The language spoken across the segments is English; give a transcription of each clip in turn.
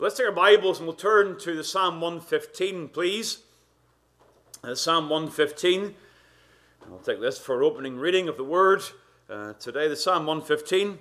So let's take our Bibles and we'll turn to the Psalm 115, please. Psalm 115. I'll take this for our opening reading of the Word today, the Psalm 115.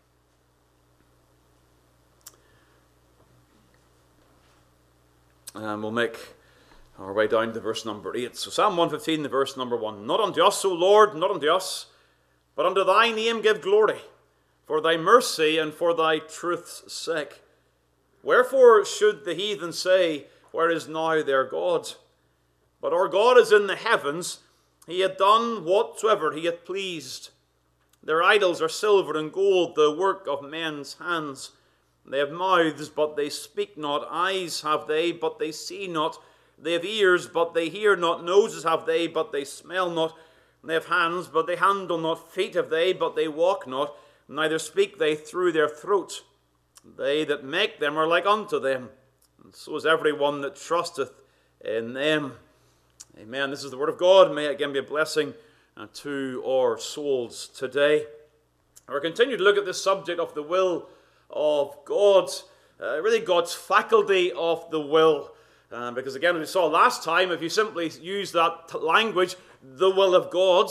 And we'll make our way down to verse number 8. So Psalm 115, the verse number 1. Not unto us, O Lord, not unto us, but unto thy name give glory, for thy mercy and for thy truth's sake. Wherefore should the heathen say, where is now their God? But our God is in the heavens. He hath done whatsoever he hath pleased. Their idols are silver and gold, the work of men's hands. They have mouths, but they speak not. Eyes have they, but they see not. They have ears, but they hear not. Noses have they, but they smell not. They have hands, but they handle not. Feet have they, but they walk not. Neither speak they through their throat. They that make them are like unto them, and so is every one that trusteth in them. Amen. This is the word of God. May it again be a blessing to our souls today. We're continuing to look at this subject of the will of God, really God's faculty of the will. Because again, as we saw last time, if you simply use that language, the will of God,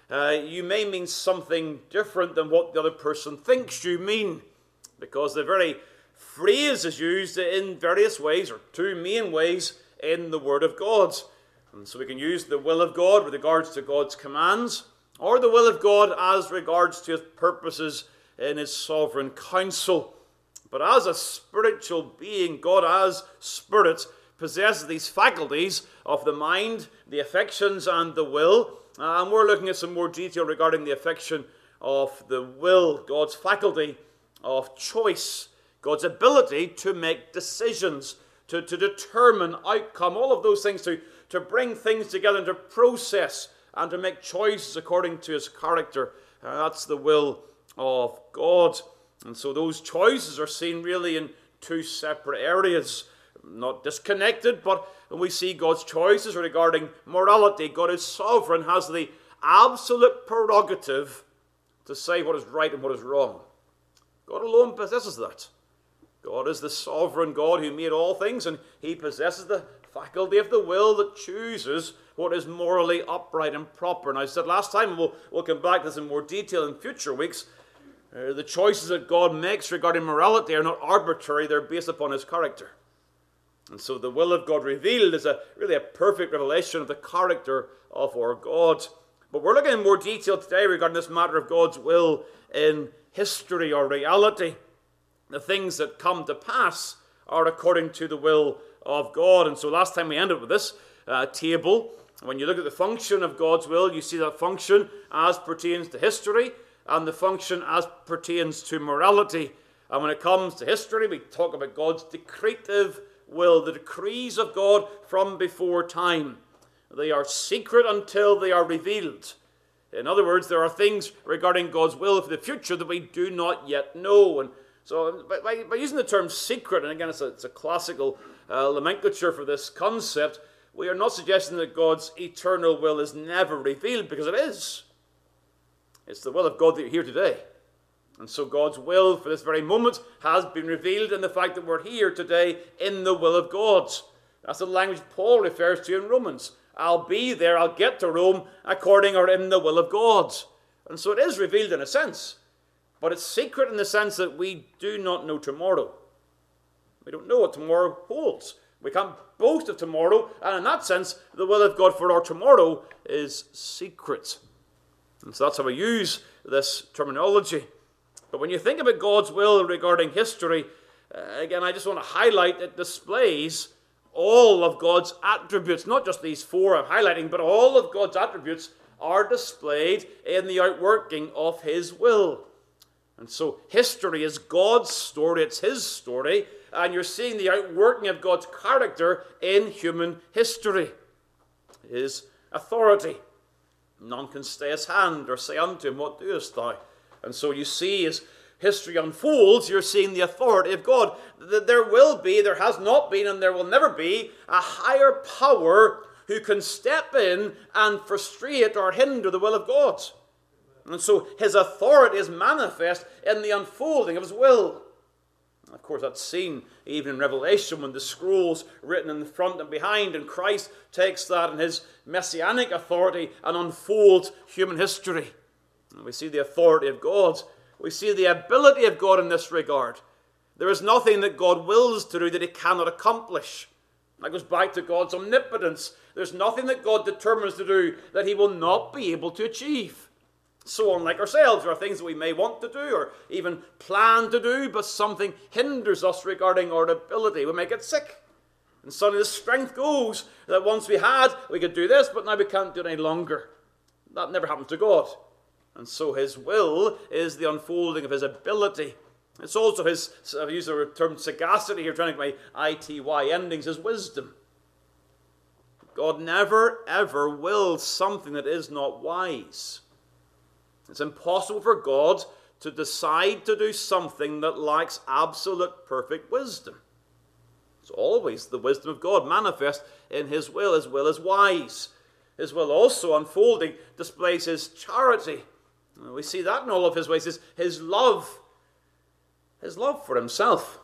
you may mean something different than what the other person thinks you mean. Because the very phrase is used in various ways, or two main ways, in the Word of God. And so we can use the will of God with regards to God's commands, or the will of God as regards to his purposes in his sovereign counsel. But as a spiritual being, God as Spirit possesses these faculties of the mind, the affections, and the will. And we're looking at some more detail regarding the affection of the will, God's faculty of choice, God's ability to make decisions, to determine outcome, all of those things, to bring things together and to process and to make choices according to his character. That's the will of God. And so those choices are seen really in two separate areas, not disconnected, but when we see God's choices regarding morality, God is sovereign, has the absolute prerogative to say what is right and what is wrong. God alone possesses that. God is the sovereign God who made all things, and he possesses the faculty of the will that chooses what is morally upright and proper. And I said last time, and we'll come back to this in more detail in future weeks, the choices that God makes regarding morality are not arbitrary, they're based upon his character. And so the will of God revealed is really a perfect revelation of the character of our God. But we're looking in more detail today regarding this matter of God's will in history or reality. The things that come to pass are according to the will of God. And so last time we ended with this table. When you look at the function of God's will, you see that function as pertains to history and the function as pertains to morality. And when it comes to history, we talk about God's decretive will, the decrees of God from before time. They are secret until they are revealed. In other words, there are things regarding God's will for the future that we do not yet know. And so by using the term secret, and again it's a classical nomenclature for this concept, we are not suggesting that God's eternal will is never revealed, because it is. It's the will of God that you're here today. And so God's will for this very moment has been revealed in the fact that we're here today in the will of God. That's the language Paul refers to in Romans. I'll be there, I'll get to Rome according or in the will of God. And so it is revealed in a sense. But it's secret in the sense that we do not know tomorrow. We don't know what tomorrow holds. We can't boast of tomorrow. And in that sense, the will of God for our tomorrow is secret. And so that's how we use this terminology. But when you think about God's will regarding history, again, I just want to highlight it displays all of God's attributes, not just these four I'm highlighting, but all of God's attributes are displayed in the outworking of his will. And so history is God's story, it's his story, and you're seeing the outworking of God's character in human history. His authority. None can stay his hand or say unto him, what doest thou? And so you see as history unfolds, you're seeing the authority of God. There will be, there has not been, and there will never be a higher power who can step in and frustrate or hinder the will of God. And so his authority is manifest in the unfolding of his will. Of course, that's seen even in Revelation when the scroll's written in the front and behind, and Christ takes that in his messianic authority and unfolds human history. And we see the authority of God. We see the ability of God in this regard. There is nothing that God wills to do that he cannot accomplish. That goes back to God's omnipotence. There's nothing that God determines to do that he will not be able to achieve. So unlike ourselves, there are things that we may want to do or even plan to do, but something hinders us regarding our ability. We may get sick. And suddenly the strength goes that once we could do this, but now we can't do it any longer. That never happens to God. And so his will is the unfolding of his ability. It's also his, I've used the term sagacity here, trying to make my ITY endings, his wisdom. God never, ever wills something that is not wise. It's impossible for God to decide to do something that lacks absolute perfect wisdom. It's always the wisdom of God manifest in his will. His will is wise. His will also unfolding displays his charity. We see that in all of his ways, his love for himself.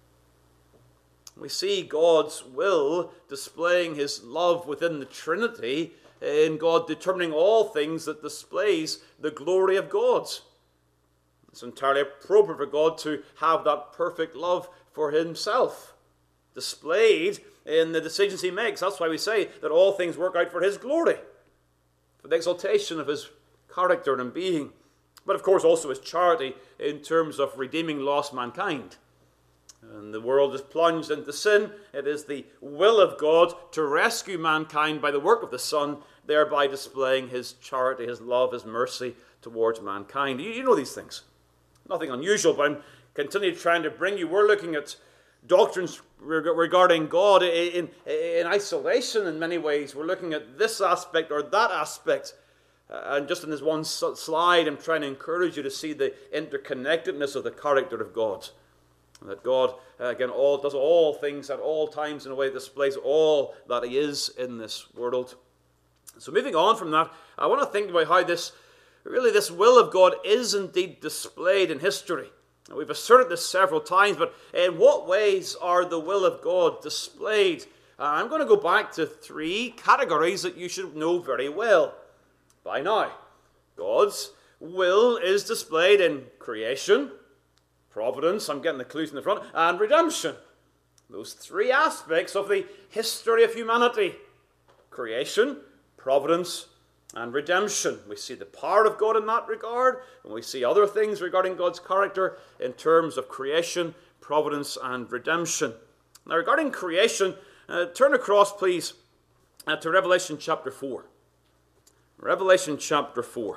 We see God's will displaying his love within the Trinity, in God determining all things that displays the glory of God. It's entirely appropriate for God to have that perfect love for himself displayed in the decisions he makes. That's why we say that all things work out for his glory, for the exaltation of his character and being. But of course also his charity in terms of redeeming lost mankind. And the world is plunged into sin. It is the will of God to rescue mankind by the work of the Son, thereby displaying his charity, his love, his mercy towards mankind. You know these things. Nothing unusual, but I'm continually trying to bring you. We're looking at doctrines regarding God in isolation in many ways. We're looking at this aspect or that aspect. And just in this one slide, I'm trying to encourage you to see the interconnectedness of the character of God. That God, again, does all things at all times in a way that displays all that he is in this world. So moving on from that, I want to think about how this will of God is indeed displayed in history. And we've asserted this several times, but in what ways are the will of God displayed? I'm going to go back to three categories that you should know very well by now. God's will is displayed in creation, providence, I'm getting the clues in the front, and redemption. Those three aspects of the history of humanity. Creation, providence, and redemption. We see the power of God in that regard, and we see other things regarding God's character in terms of creation, providence, and redemption. Now regarding creation, turn across please to Revelation chapter 4. Revelation chapter 4.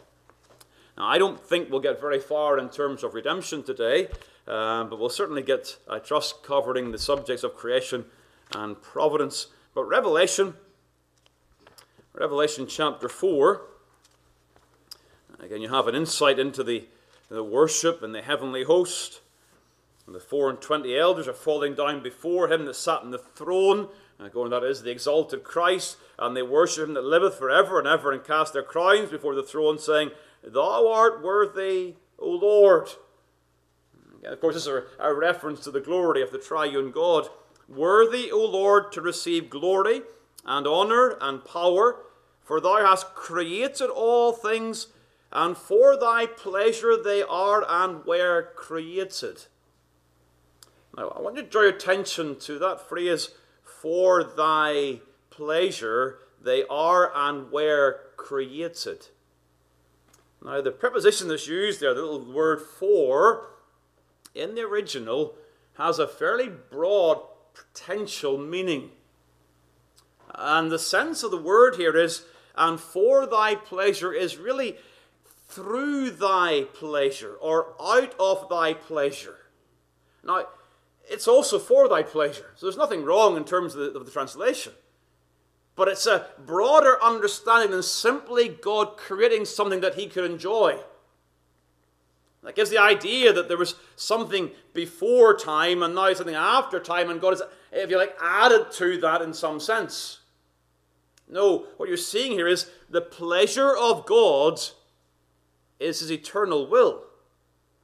Now, I don't think we'll get very far in terms of redemption today, but we'll certainly get, I trust, covering the subjects of creation and providence. But Revelation chapter 4, again, you have an insight into the worship and the heavenly host. And the 24 elders are falling down before him that sat in the throne, that is the exalted Christ, and they worship him that liveth forever and ever, and cast their crowns before the throne, saying, Thou art worthy, O Lord. And of course, this is a reference to the glory of the triune God. Worthy, O Lord, to receive glory and honor and power, for thou hast created all things, and for thy pleasure they are and were created. Now, I want you to draw your attention to that phrase, for thy pleasure they are and were created. Now, the preposition that's used there, the little word for, in the original, has a fairly broad potential meaning. And the sense of the word here is, and for thy pleasure, is really through thy pleasure, or out of thy pleasure. Now, it's also for thy pleasure. So there's nothing wrong in terms of the translation. But it's a broader understanding than simply God creating something that he could enjoy. That gives the idea that there was something before time and now something after time, and God has, if you like, added to that in some sense. No, what you're seeing here is the pleasure of God is his eternal will.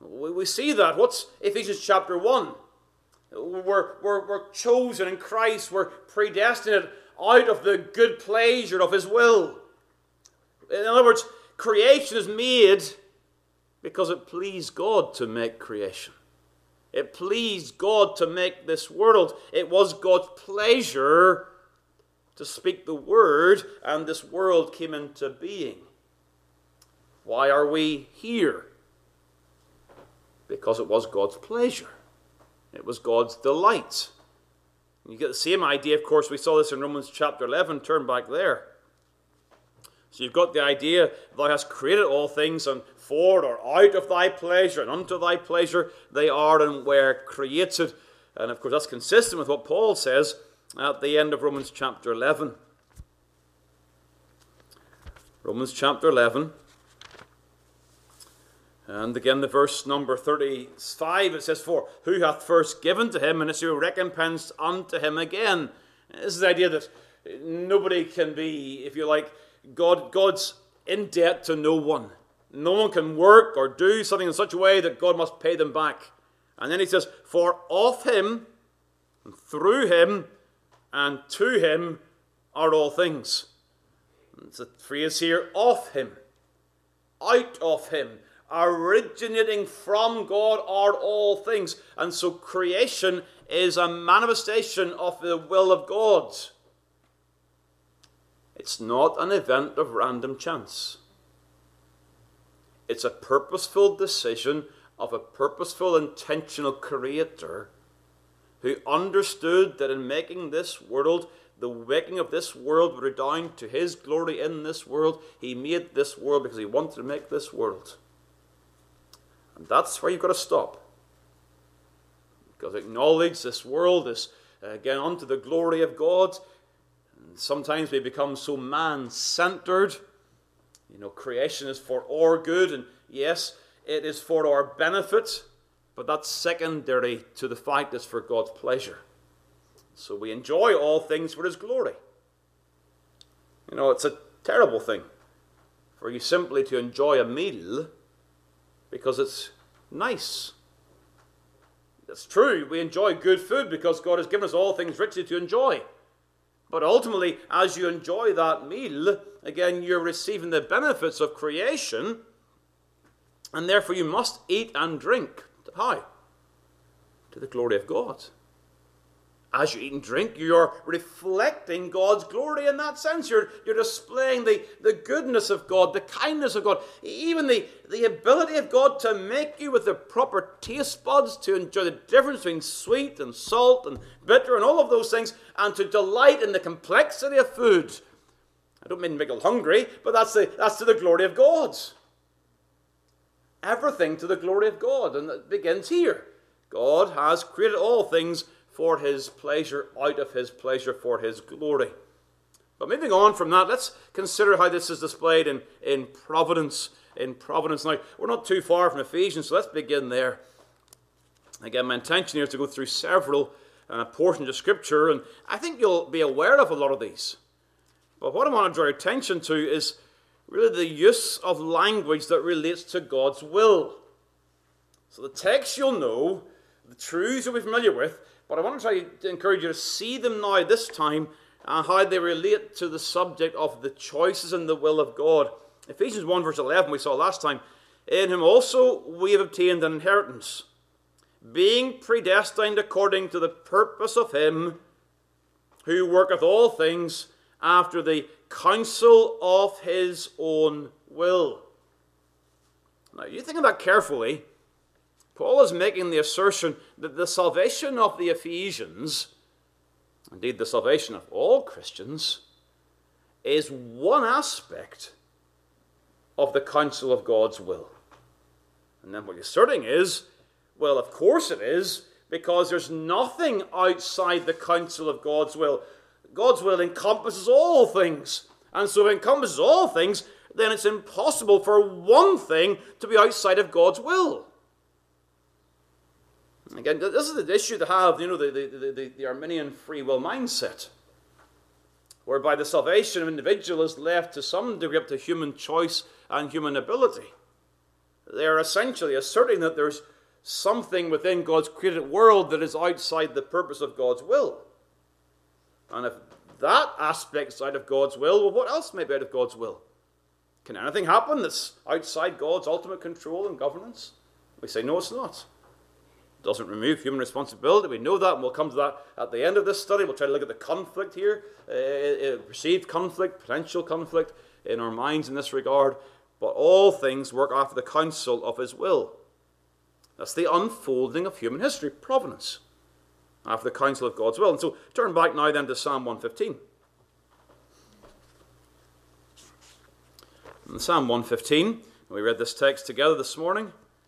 We see that. What's Ephesians chapter 1? We're chosen in Christ. We're predestinated out of the good pleasure of his will. In other words, creation is made because it pleased God to make creation. It pleased God to make this world. It was God's pleasure to speak the word, and this world came into being. Why are we here? Because it was God's pleasure. It was God's delight. You get the same idea, of course, we saw this in Romans chapter 11. Turn back there. So you've got the idea, thou hast created all things, and for or out of thy pleasure, and unto thy pleasure they are and were created. And of course that's consistent with what Paul says at the end of Romans chapter 11. Romans chapter 11. And again, the verse number 35, it says, for who hath first given to him, and is recompensed unto him again. This is the idea that nobody can be, if you like, God's in debt to no one. No one can work or do something in such a way that God must pay them back. And then he says, for of him, and through him, and to him are all things. It's a phrase here, of him, out of him, originating from God are all things. And so creation is a manifestation of the will of God. It's not an event of random chance. It's a purposeful decision of a purposeful, intentional creator who understood that in making this world, the making of this world would redound to his glory in this world. He made this world because he wanted to make this world. And that's where you've got to stop. Because acknowledge this world is, again, unto the glory of God. And sometimes we become so man-centered. You know, creation is for our good, and yes, it is for our benefit, but that's secondary to the fact it's for God's pleasure. So we enjoy all things for his glory. You know, it's a terrible thing for you simply to enjoy a meal because it's nice. It's true, we enjoy good food because God has given us all things richly to enjoy. But ultimately, as you enjoy that meal, again, you're receiving the benefits of creation, and therefore you must eat and drink. How? To the glory of God. As you eat and drink, you're reflecting God's glory in that sense. You're displaying the goodness of God, the kindness of God, even the ability of God to make you with the proper taste buds to enjoy the difference between sweet and salt and bitter and all of those things, and to delight in the complexity of food. I don't mean to make you hungry, but that's to the glory of God. Everything to the glory of God, and it begins here. God has created all things for his pleasure, out of his pleasure, for his glory. But moving on from that, let's consider how this is displayed in providence. In providence. Now, we're not too far from Ephesians, so let's begin there. Again, my intention here is to go through several portions of Scripture, and I think you'll be aware of a lot of these. But what I want to draw your attention to is really the use of language that relates to God's will. So the text you'll know, the truths you'll be familiar with, but I want to try to encourage you to see them now this time and how they relate to the subject of the choices and the will of God. Ephesians 1 verse 11 we saw last time. In him also we have obtained an inheritance, being predestined according to the purpose of him who worketh all things after the counsel of his own will. Now you think of that carefully. Paul is making the assertion that the salvation of the Ephesians, indeed the salvation of all Christians, is one aspect of the counsel of God's will. And then what he's asserting is, well, of course it is, because there's nothing outside the counsel of God's will. God's will encompasses all things. And so if it encompasses all things, then it's impossible for one thing to be outside of God's will. Again, this is the issue to have, the Arminian free will mindset, whereby the salvation of an individual is left to some degree up to human choice and human ability. They are essentially asserting that there's something within God's created world that is outside the purpose of God's will. And if that aspect's out of God's will, well, what else may be out of God's will? Can anything happen that's outside God's ultimate control and governance? We say, no, it's not. It doesn't remove human responsibility. We know that, and we'll come to that at the end of this study. We'll try to look at the conflict here, perceived conflict, potential conflict in our minds in this regard. But all things work after the counsel of his will. That's the unfolding of human history, providence, after the counsel of God's will. And so turn back now then to Psalm 115. In Psalm 115, we read this text together this morning.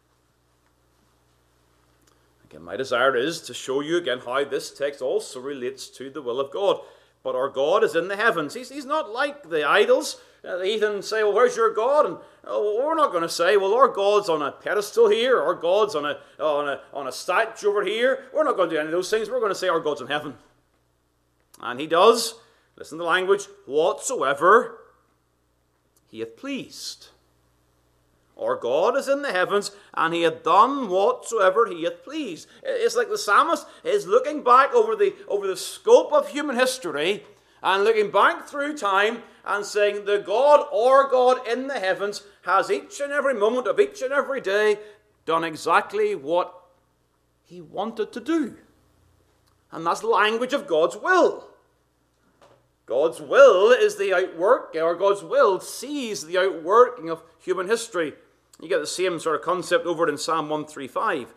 Again, my desire is to show you again how this text also relates to the will of God. But our God is in the heavens. He's not like the idols. The heathen say, well, where's your God? And we're not going to say, well, our God's on a pedestal here, our God's on a statue over here. We're not going to do any of those things. We're going to say our God's in heaven. And he does, listen to the language, whatsoever he hath pleased. Our God is in the heavens, and he hath done whatsoever he hath pleased. It's like the psalmist is looking back over the scope of human history and looking back through time and saying, the God, our God in the heavens, has each and every moment of each and every day done exactly what he wanted to do. And that's the language of God's will. God's will is the outworking, or God's will sees the outworking of human history. You get the same sort of concept over in Psalm 135.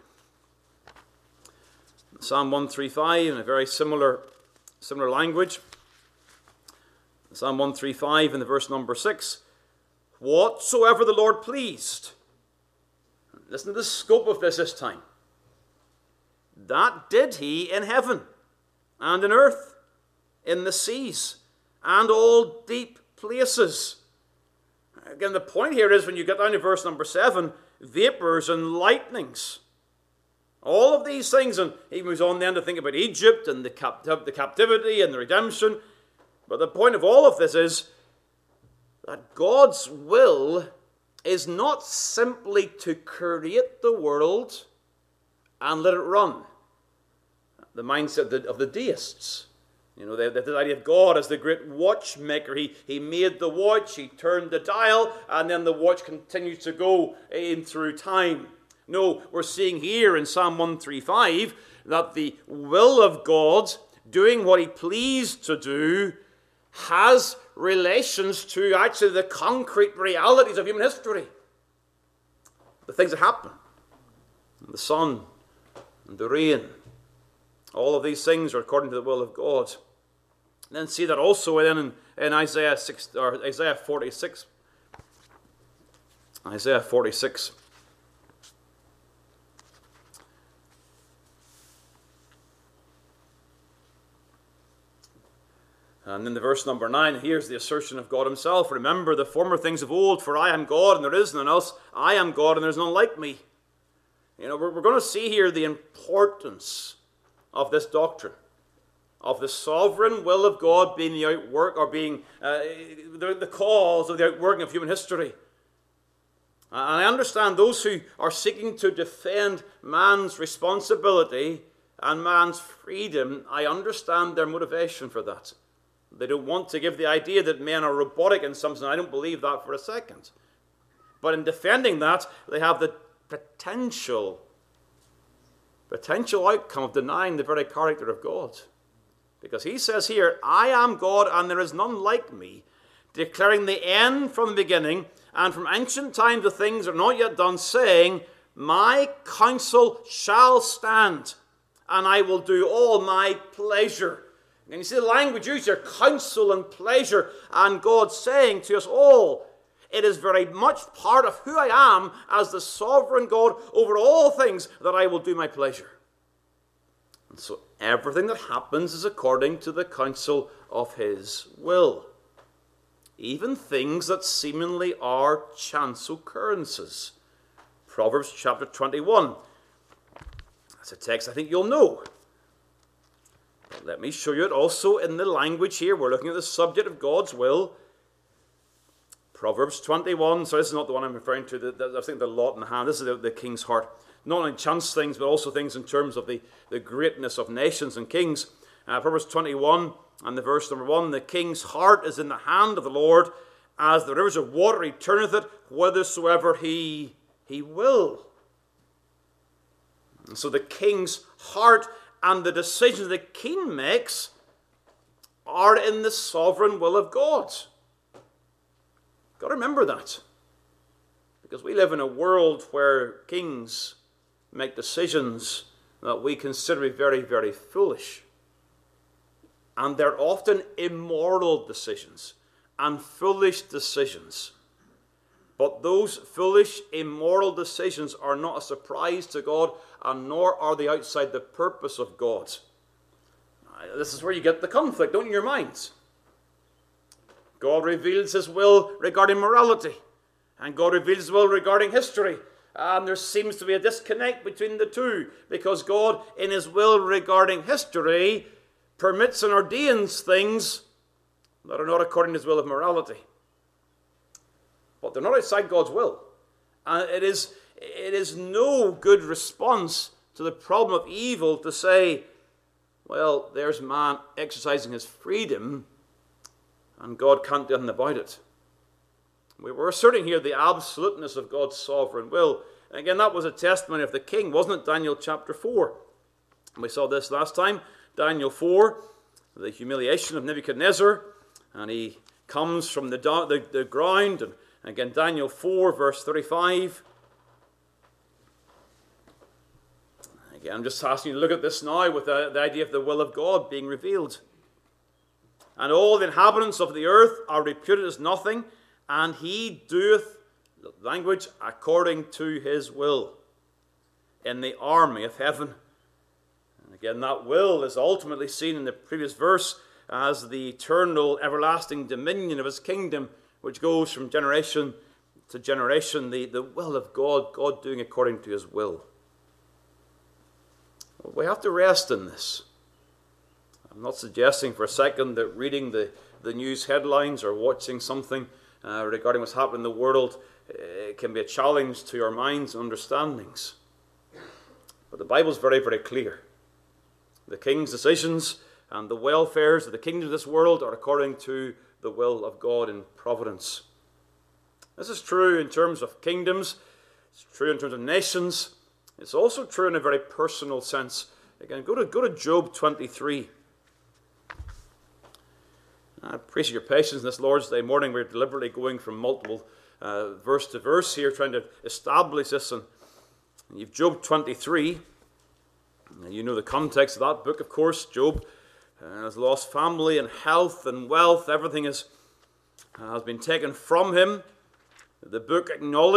Psalm 135 in a very similar language. Psalm 135 in the verse number 6. Whatsoever the Lord pleased. Listen to the scope of this time. That did he in heaven and in earth, in the seas, and all deep places. Again, the point here is when you get down to verse number 7, vapors and lightnings. All of these things, and he moves on then to think about Egypt and the captivity and the redemption. But the point of all of this is that God's will is not simply to create the world and let it run. The mindset of the deists. You know, the idea of God as the great watchmaker. He made the watch, he turned the dial, and then the watch continues to go in through time. No, we're seeing here in Psalm 135 that the will of God, doing what he pleased to do, has relations to actually the concrete realities of human history. The things that happen. The sun and the rain. All of these things are according to the will of God. And then see that also in Isaiah 46. Isaiah 46. And in the verse number 9, here's the assertion of God himself. Remember the former things of old, for I am God and there is none else. I am God and there is none like me. You know, we're going to see here the importance of this doctrine, of the sovereign will of God being the outwork, or being the cause of the outworking of human history. And I understand those who are seeking to defend man's responsibility and man's freedom, I understand their motivation for that. They don't want to give the idea that men are robotic in some sense. I don't believe that for a second. But in defending that, they have the potential outcome of denying the very character of God. Because he says here, I am God and there is none like me, declaring the end from the beginning, and from ancient times the things are not yet done, saying, my counsel shall stand, and I will do all my pleasure. And you see the language used here, counsel and pleasure, and God saying to us all, it is very much part of who I am as the sovereign God over all things that I will do my pleasure. And so everything that happens is according to the counsel of his will. Even things that seemingly are chance occurrences. Proverbs chapter 21. That's a text I think you'll know. But let me show you it also in the language here. We're looking at the subject of God's will. Proverbs 21, so this is not the one I'm referring to, I think the lot in hand. This is the king's heart. Not only chance things, but also things in terms of the greatness of nations and kings. Proverbs 21 and the verse number 1, the king's heart is in the hand of the Lord, as the rivers of water he turneth it whithersoever he will. And so the king's heart and the decisions the king makes are in the sovereign will of God. Got to remember that. Because we live in a world where kings make decisions that we consider to be very, very foolish. And they're often immoral decisions and foolish decisions. But those foolish, immoral decisions are not a surprise to God, and nor are they outside the purpose of God. This is where you get the conflict, don't you, in your minds? God reveals his will regarding morality, and God reveals his will regarding history. And there seems to be a disconnect between the two, because God, in his will regarding history, permits and ordains things that are not according to his will of morality. But they're not outside God's will. And it is no good response to the problem of evil to say, well, there's man exercising his freedom, and God can't do anything about it. We were asserting here the absoluteness of God's sovereign will. And again, that was a testimony of the king, wasn't it? Daniel chapter 4. We saw this last time. Daniel 4, the humiliation of Nebuchadnezzar. And he comes from the ground. And again, Daniel 4, verse 35. Again, I'm just asking you to look at this now with the idea of the will of God being revealed. And all the inhabitants of the earth are reputed as nothing, and he doeth, language, according to his will in the army of heaven. And again, that will is ultimately seen in the previous verse as the eternal, everlasting dominion of his kingdom, which goes from generation to generation, the will of God, God doing according to his will. We have to rest in this. I'm not suggesting for a second that reading the news headlines or watching something regarding what's happening in the world can be a challenge to our minds and understandings. But the Bible is very, very clear. The king's decisions and the welfares of the kingdom of this world are according to the will of God in providence. This is true in terms of kingdoms. It's true in terms of nations. It's also true in a very personal sense. Again, go to Job 23. I appreciate your patience this Lord's Day morning. We're deliberately going from multiple verse to verse here, trying to establish this. And you've Job 23. You know the context of that book, of course. Job has lost family and health and wealth. Everything has been taken from him. The book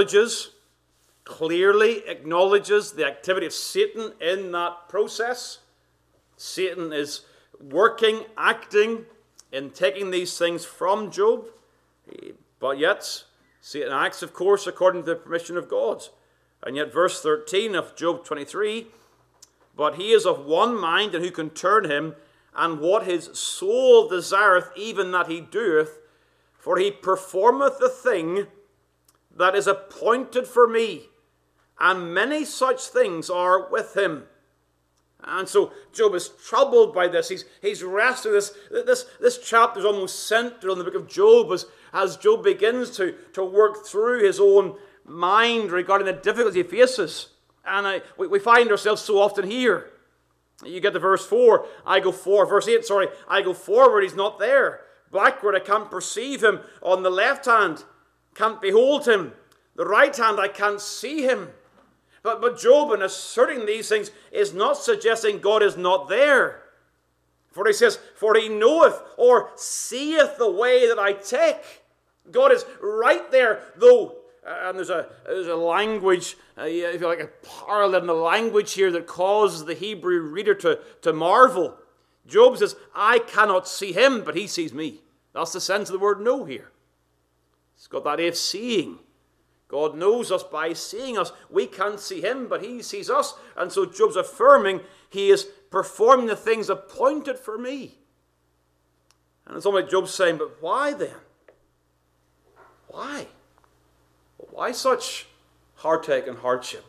clearly acknowledges the activity of Satan in that process. Satan is working, acting in taking these things from Job. But yet, Satan acts, of course, according to the permission of God. And yet, verse 13 of Job 23, but he is of one mind, and who can turn him? And what his soul desireth, even that he doeth. For he performeth the thing that is appointed for me, and many such things are with him. And so Job is troubled by this. He's wrestling this chapter is almost central in the book of Job as Job begins to work through his own mind regarding the difficulties he faces. And we find ourselves so often here. You get to verse 4, verse 8, I go forward, he's not there. Backward, I can't perceive him. On the left hand, can't behold him. The right hand, I can't see him. But Job, in asserting these things, is not suggesting God is not there. For he says, for he knoweth or seeth the way that I take. God is right there, though. And there's a language, if you like, a parallel in the language here that causes the Hebrew reader to marvel. Job says, I cannot see him, but he sees me. That's the sense of the word know here. It's got that idea of seeing. God knows us by seeing us. We can't see him, but he sees us. And so Job's affirming he is performing the things appointed for me. And it's almost like Job's saying, but why then? Why? Why such heartache and hardship?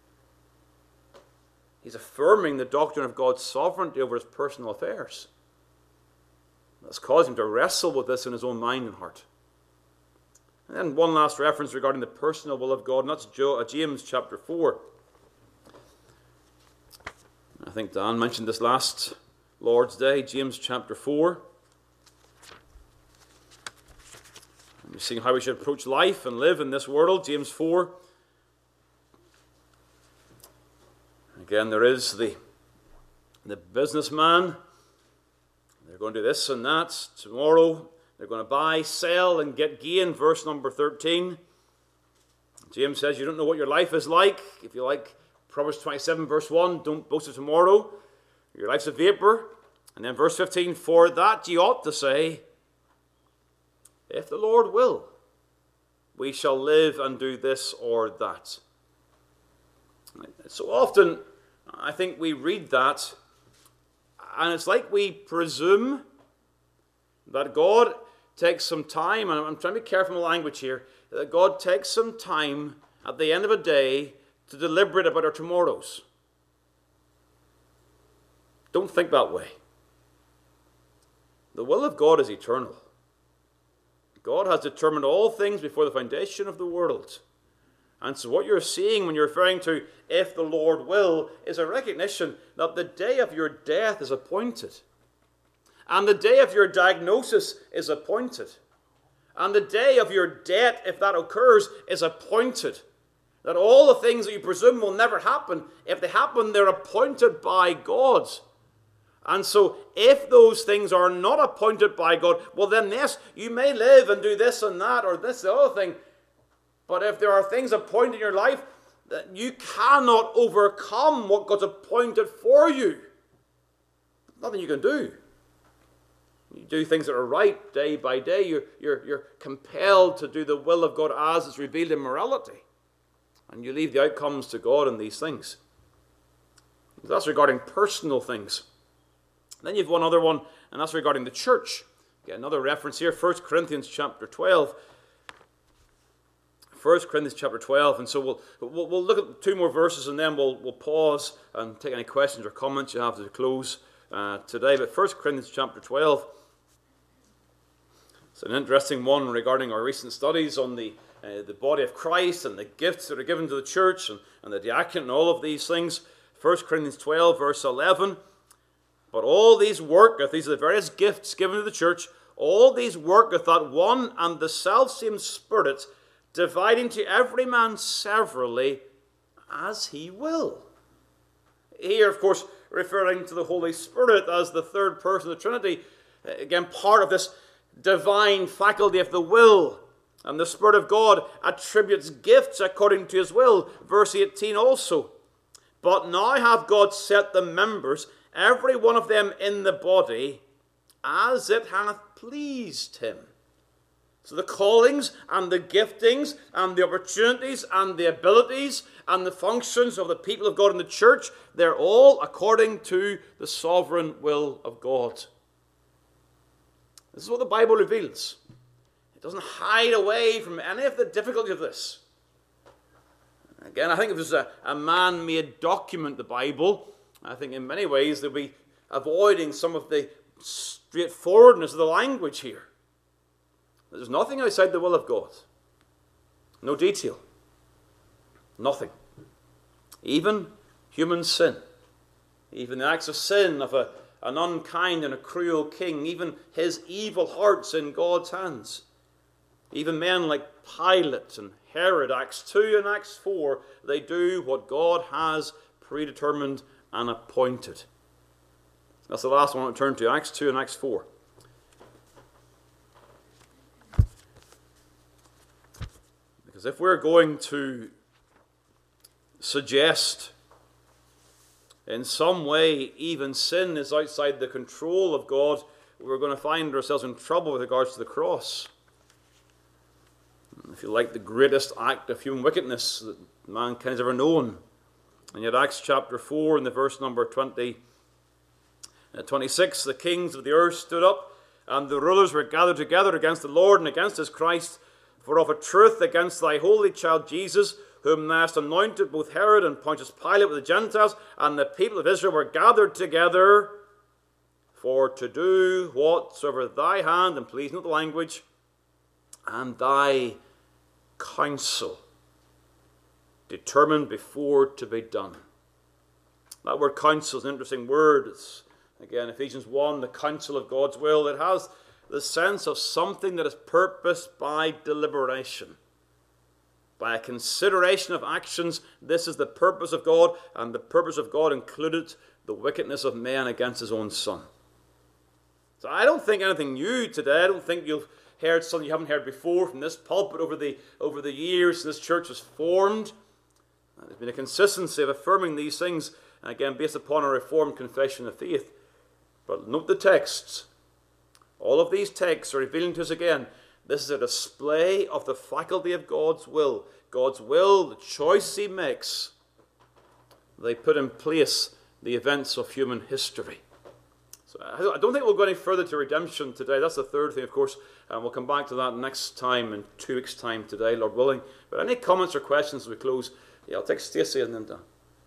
He's affirming the doctrine of God's sovereignty over his personal affairs. That's caused him to wrestle with this in his own mind and heart. And then one last reference regarding the personal will of God, and that's James chapter 4. I think Dan mentioned this last Lord's Day, James chapter 4. And we're seeing how we should approach life and live in this world, James 4. Again, there is the businessman. They're going to do this and that. Tomorrow, they're going to buy, sell, and get gain. Verse number 13. James says, you don't know what your life is like. If you like Proverbs 27, verse 1, don't boast of tomorrow. Your life's a vapor. And then verse 15, for that ye ought to say, if the Lord will, we shall live and do this or that. So often, I think we read that, and it's like we presume that God takes some time, and I'm trying to be careful with language here, that God takes some time at the end of a day to deliberate about our tomorrows. Don't think that way. The will of God is eternal. God has determined all things before the foundation of the world. And so what you're seeing when you're referring to if the Lord will is a recognition that the day of your death is appointed. And the day of your diagnosis is appointed. And the day of your death, if that occurs, is appointed. That all the things that you presume will never happen, if they happen, they're appointed by God. And so if those things are not appointed by God, well then yes, you may live and do this and that or this the other thing. But if there are things appointed in your life, that you cannot overcome what God's appointed for you. Nothing you can do. You do things that are right day by day. You're compelled to do the will of God as it's revealed in morality. And you leave the outcomes to God in these things. That's regarding personal things. Then you have one other one, and that's regarding the church. Get another reference here, 1 Corinthians chapter 12. 1 Corinthians chapter 12, and so we'll look at two more verses and then we'll pause and take any questions or comments you have to close today. But 1 Corinthians chapter 12, it's an interesting one regarding our recent studies on the body of Christ and the gifts that are given to the church and the diaconate and all of these things. 1 Corinthians 12, verse 11, but all these worketh, these are the various gifts given to the church, all these worketh that one and the selfsame Spirit, dividing to every man severally as he will. Here, of course, referring to the Holy Spirit as the third person of the Trinity, again, part of this divine faculty of the will. And the Spirit of God attributes gifts according to his will. Verse 18 also. But now hath God set the members, every one of them in the body, as it hath pleased him. So the callings and the giftings and the opportunities and the abilities and the functions of the people of God in the church, they're all according to the sovereign will of God. This is what the Bible reveals. It doesn't hide away from any of the difficulty of this. Again, I think if there's a man-made document, the Bible, I think in many ways they'll be avoiding some of the straightforwardness of the language here. There's nothing outside the will of God. No detail. Nothing. Even human sin. Even the acts of sin of an unkind and a cruel king. Even his evil hearts in God's hands. Even men like Pilate and Herod, Acts 2 and Acts 4, they do what God has predetermined and appointed. That's the last one I want to turn to, Acts 2 and Acts 4. Because if we're going to suggest in some way even sin is outside the control of God, we're going to find ourselves in trouble with regards to the cross. If you like, the greatest act of human wickedness that mankind has ever known. And yet Acts chapter 4 in the verse number 26, the kings of the earth stood up, and the rulers were gathered together against the Lord and against his Christ, For of a truth against thy holy child Jesus, whom thou hast anointed, both Herod and Pontius Pilate with the Gentiles and the people of Israel were gathered together for to do whatsoever thy hand, and please note the language, and thy counsel determined before to be done. That word counsel is an interesting word. It's, again, Ephesians 1, the counsel of God's will. It has the sense of something that is purposed by deliberation. By a consideration of actions, this is the purpose of God, and the purpose of God included the wickedness of man against his own Son. So I don't think anything new today. I don't think you've heard something you haven't heard before from this pulpit over the years this church was formed. There's been a consistency of affirming these things, again, based upon a Reformed confession of faith. But note the texts. All of these texts are revealing to us again, this is a display of the faculty of God's will. God's will, the choices he makes, they put in place the events of human history. So I don't think we'll go any further to redemption today. That's the third thing, of course, and we'll come back to that next time in 2 weeks' time today, Lord willing. But any comments or questions as we close? Yeah, I'll take Stacey and then Dan.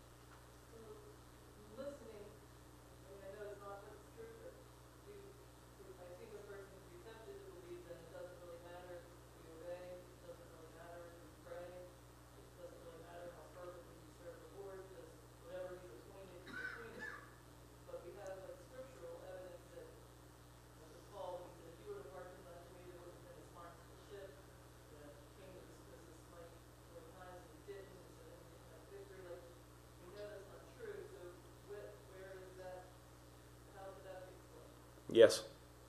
Yes.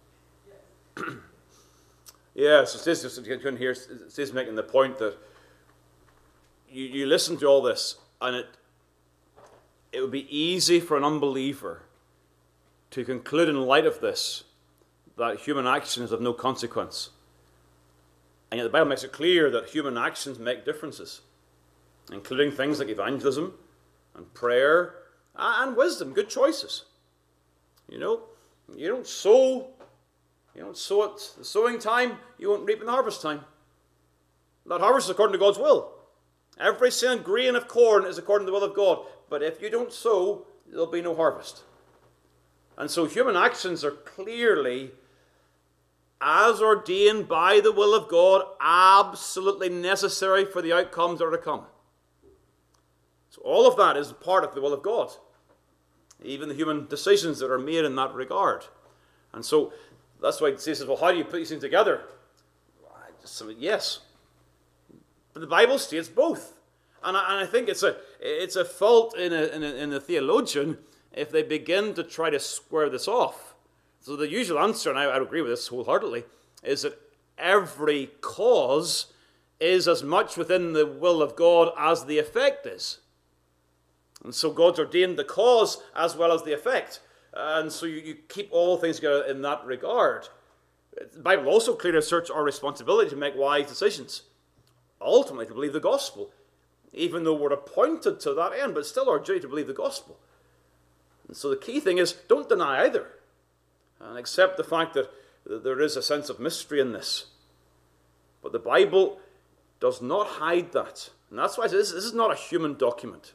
Yeah, so Stacey's making the point that you listen to all this, and it would be easy for an unbeliever to conclude in light of this that human action is of no consequence. And yet the Bible makes it clear that human actions make differences, including things like evangelism and prayer and wisdom, good choices. You know, you don't sow at the sowing time, you won't reap in the harvest time. That harvest is according to God's will. Every single grain of corn is according to the will of God. But if you don't sow, there'll be no harvest. And so human actions are clearly, as ordained by the will of God, absolutely necessary for the outcomes that are to come. So all of that is part of the will of God. Even the human decisions that are made in that regard. And so that's why he says, well, how do you put these things together? I just say, yes. But the Bible states both. And I think it's a fault in a theologian if they begin to try to square this off. So the usual answer, and I would agree with this wholeheartedly, is that every cause is as much within the will of God as the effect is. And so God's ordained the cause as well as the effect. And so you keep all things together in that regard. The Bible also clearly asserts our responsibility to make wise decisions. Ultimately, to believe the gospel. Even though we're appointed to that end, but it's still our duty to believe the gospel. And so the key thing is, don't deny either. And accept the fact that there is a sense of mystery in this. But the Bible does not hide that. And that's why this is not a human document.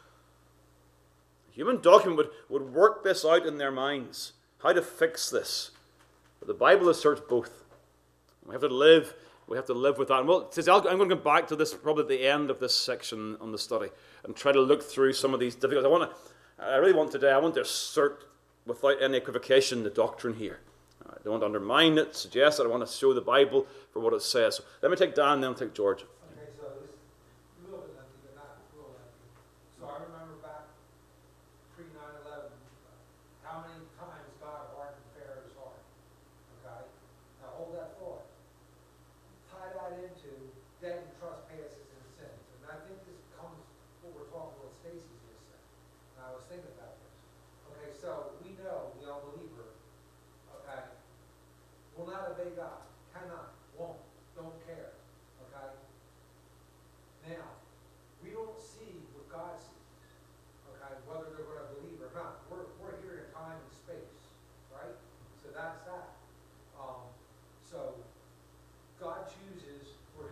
A human document would work this out in their minds. How to fix this. But the Bible asserts both. We have to live with that. And I'm going to go back to this probably at the end of this section on the study and try to look through some of these difficulties. I really want to assert without any equivocation the doctrine here. I don't want to undermine it, suggest it. I want to show the Bible for what it says. So let me take Dan, then I'll take George. Okay, so this is a little bit lengthy, but not real lengthy. So I remember back pre-9/11, how many times God hardened Pharaoh's heart. Okay? Now hold that thought. Tie that into debt and trespasses and sins. And I think this comes what we're talking about, what Stacey just said. And I was thinking about this. Okay, so we know the unbeliever, okay, will not obey God. Cannot, won't, don't care. Okay? Now, we don't see what God sees. Okay, whether they're going to believe or not. We're here in time and space. Right? So that's that. So God chooses for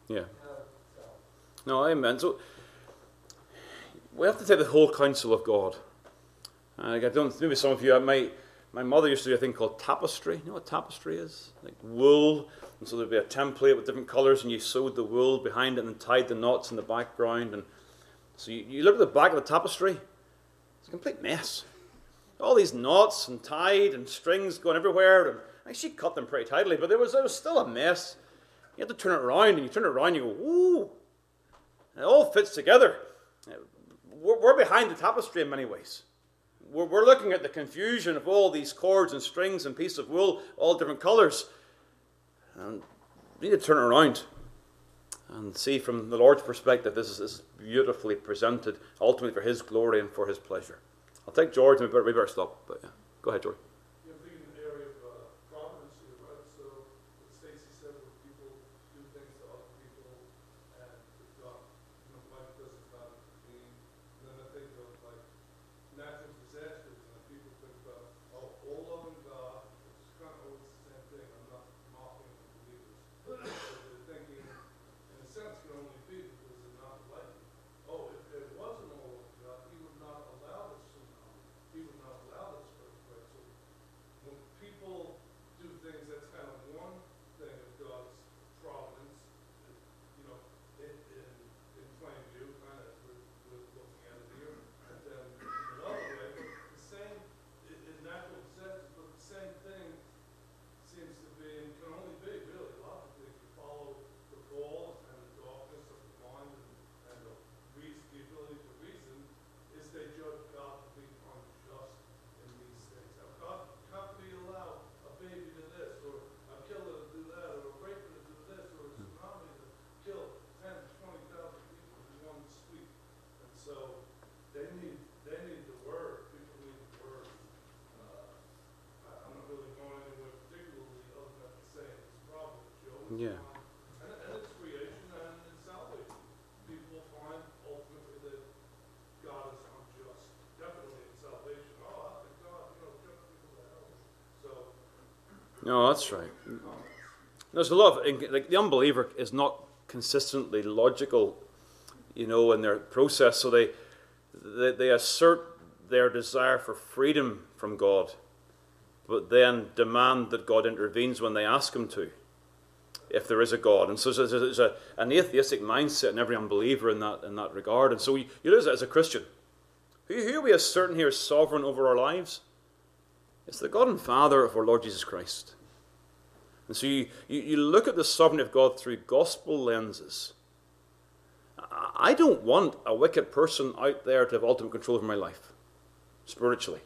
Yeah. So, No, amen. So we have to take the whole counsel of God. I don't. Maybe some of you. My mother used to do a thing called tapestry. You know what tapestry is? Like wool. And so there'd be a template with different colours, and you sewed the wool behind it and tied the knots in the background. And so you look at the back of the tapestry. It's a complete mess. All these knots and tied and strings going everywhere. And she cut them pretty tightly, but there was still a mess. You had to turn it around, and you turn it around, and you go, woo! And it all fits together. We're behind the tapestry in many ways. We're looking at the confusion of all these cords and strings and pieces of wool, all different colours. And we need to turn it around and see from the Lord's perspective, this is beautifully presented, ultimately for His glory and for His pleasure. I'll take George, and we better stop. But yeah. Go ahead, George. Yeah, I'm thinking in the area of providence here, right? So what Stacy said, when people do things to other people, and if God, life doesn't God intervene. And then I think of like natural disasters, and people think about, oh, all loving God, it's kind of always the same thing. I'm not mocking the believers. So they're thinking, in a sense, can only be because they're not like, oh, if there wasn't all loving God, He would not allow this tsunami. He would not allow this earthquake. So when people do things, that's kind of one thing of God's providence, in plain view, kind of we're looking at it here. And then another way, but the same in natural disasters, but the same thing seems to be and can only be really logically if you follow the call and the darkness of the mind and the ability to reason, is they judge God to be unjust in these things. Now, God, how can He allow a baby to this, or a killer to do that, or a raper to do this, or a tsunami to kill 10, 20,000 people in one sweep? And so they need the word. People need the word. I'm not really going anywhere particularly other than to say it's probably Job. Yeah. And it's creation and it's salvation. People find ultimately that God is unjust. Definitely in salvation. Oh, I think God, jump people to hell. So. No, that's right. There's a lot of, like, the unbeliever is not consistently logical, in their process. So they assert their desire for freedom from God, but then demand that God intervenes when they ask Him to, if there is a God. And so there's an atheistic mindset in every unbeliever in that regard. And so you lose it as a Christian. Who are we asserting here is sovereign over our lives? It's the God and Father of our Lord Jesus Christ. And so you look at the sovereignty of God through gospel lenses. I don't want a wicked person out there to have ultimate control over my life, spiritually.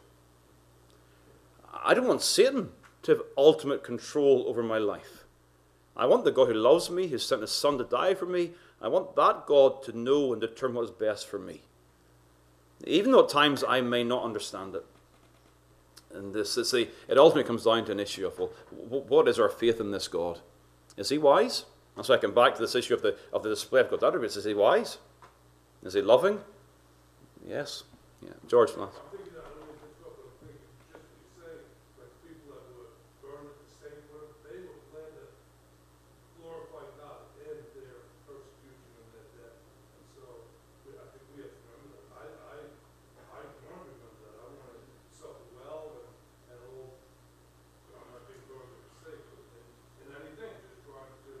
I don't want Satan to have ultimate control over my life. I want the God who loves me, who sent His Son to die for me. I want that God to know and determine what is best for me, even though at times I may not understand it. And it ultimately comes down to an issue of, what is our faith in this God? Is He wise? And so I come back to this issue of the display of God's attributes. Is He wise? Is He loving? Yes. Yeah. George, I'm thinking that when we talk about thinking, just what you say, like people that were burned at the stake, they were glad to glorify God in their persecution and their death. And so I think we have to remember that. I want to remember that. I want to suffer well and all. I'm not being burned at the stake, but in anything, just trying to,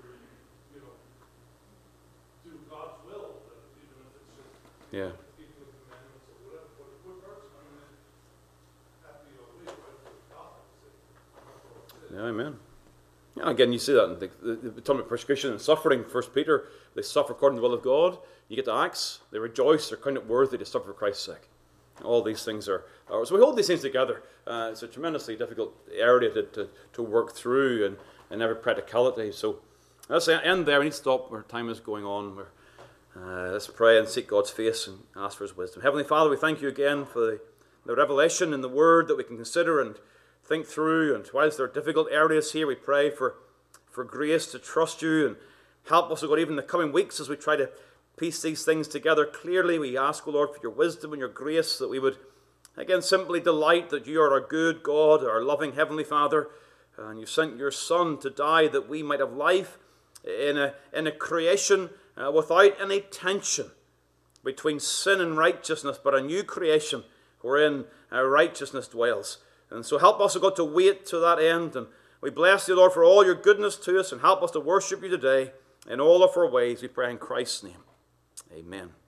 do God's will, even if it's just. yeah. Keeping the commandments or whatever, but a good person, happy or weak, right, with God, Yeah, amen. Yeah, again, you see that in the time of persecution and suffering. 1 Peter, they suffer according to the will of God. You get to Acts, they rejoice, they're counted worthy to suffer for Christ's sake. All these things are so we hold these things together. It's a tremendously difficult area to work through and every practicality. So let's end there. We need to stop. Our time is going on. Let's pray and seek God's face and ask for His wisdom. Heavenly Father, we thank You again for the revelation in the Word that we can consider and think through. And whilst there are difficult areas here, we pray for grace to trust You and help us, O God, even in the coming weeks as we try to piece these things together clearly. We ask, O Lord, for Your wisdom and Your grace, that we would, again, simply delight that You are our good God, our loving Heavenly Father, and You sent Your Son to die that we might have life, in a creation without any tension between sin and righteousness, but a new creation wherein righteousness dwells. And so help us, O God, to wait to that end. And we bless you, Lord, for all your goodness to us, and help us to worship you today in all of our ways, we pray in Christ's name. Amen.